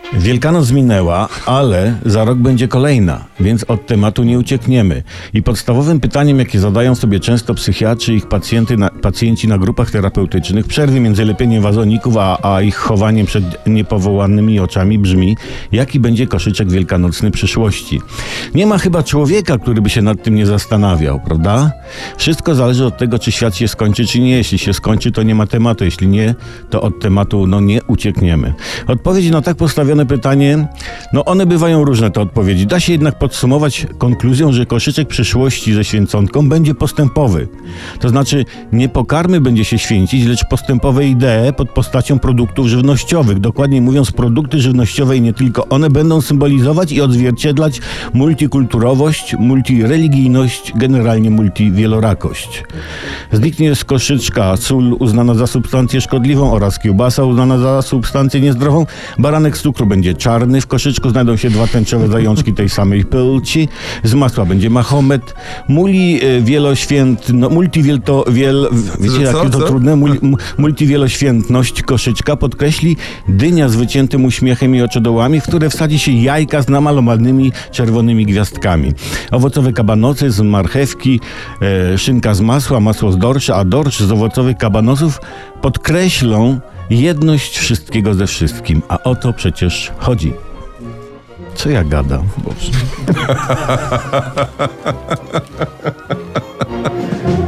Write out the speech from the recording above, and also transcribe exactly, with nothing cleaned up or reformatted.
Wielkanoc minęła, ale za rok będzie kolejna, więc od tematu nie uciekniemy. I podstawowym pytaniem, jakie zadają sobie często psychiatrzy i ich pacjenty na, pacjenci na grupach terapeutycznych w przerwie między lepieniem wazoników, a, a ich chowaniem przed niepowołanymi oczami brzmi, jaki będzie koszyczek wielkanocny przyszłości. Nie ma chyba człowieka, który by się nad tym nie zastanawiał, prawda? Wszystko zależy od tego, czy świat się skończy, czy nie. Jeśli się skończy, to nie ma tematu. Jeśli nie, to od tematu no nie uciekniemy. Odpowiedź na tak postawione pytanie, no one bywają różne, te odpowiedzi. Da się jednak podsumować konkluzją, że koszyczek przyszłości ze święconką będzie postępowy. To znaczy nie pokarmy będzie się święcić, lecz postępowe idee pod postacią produktów żywnościowych. Dokładniej mówiąc, produkty żywnościowe i nie tylko one będą symbolizować i odzwierciedlać multikulturowość, multireligijność, generalnie multiwielorakość. Zniknie z koszyczka sól uznana za substancję szkodliwą oraz kiełbasa uznana za substancję niezdrową. Baranek z cukru będzie czarny, w koszyczku znajdą się dwa tęczowe zajączki tej samej płci, z masła będzie Mahomet, muli wieloświęt, no multiwielto, wiel, wiecie jakie to trudne, muli, multiwieloświętność koszyczka podkreśli dynia z wyciętym uśmiechem i oczodołami, w które wsadzi się jajka z namalowanymi czerwonymi gwiazdkami. Owocowe kabanosy z marchewki, e, szynka z masła, masło z dorsza, a dorsz z owocowych kabanosów podkreślą jedność wszystkiego ze wszystkim. A o to przecież chodzi. Co ja gadam? Boże.